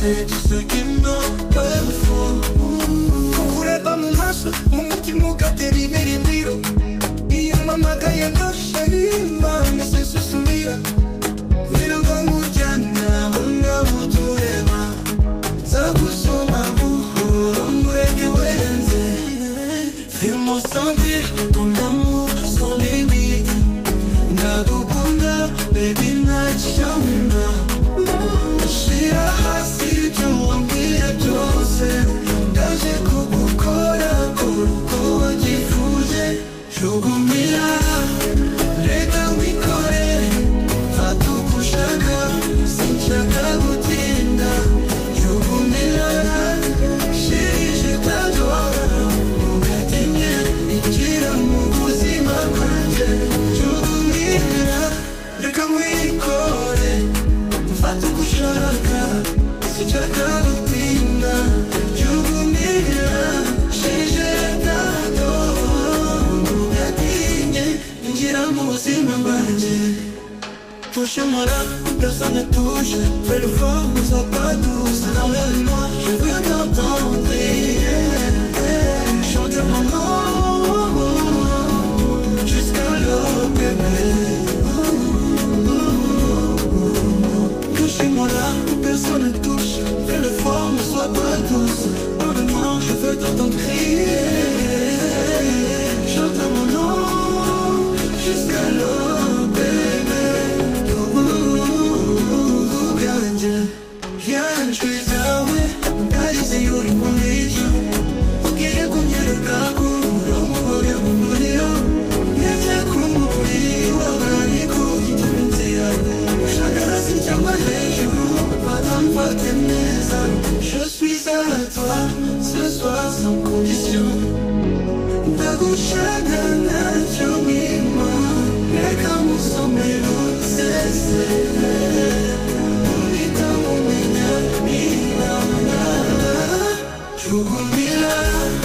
c'est tout ce qui me faut. Kureba mu maso umutima ugatera ibirindiro iyo mpamagaye ndashima mbese susumira wirirwa nkujyana aho ngaho tureba nzagusoma buhoro murege wenze fais-moi sentir ton amour sans limite ndagukunda baby ntacyombona shira hasi ibyo wambwiye byose ndaje kugukora uko wabyifuje jugumira reka wikorere fata uko ushaka sinshaka gutinda jugumira chérie je t'adore ugatinye injira mu buzima bwanjye jugumira reka wikore fata uko ushaka sinshaka gutinda jugumira chérie je t'adore ugatinye injira mu buzima bwanjye. Touche-moi là, personne ne touche. Fais le fort, ne sois pas douce. Emmène-moi, je veux t'entendre crier. Chante mon nom jusqu'à l'aube, bébé. Touche-moi là, personne ne touche. Fais le fort, ne sois pas douce. Emmène-moi, je veux t'entendre crier. Chante mon nom jusqu'à l'aube, bébé. Viens, je suis awe, ndarize yuri mumija ugiye kunyereka ko urumuri mumuriro neza kumuri waganiko inzira ushaka si cyangwa hejuru batamfate neza je suis à toi ce soir sans condition ndagushaka ntacyo nkima reka musomero sesere jugumira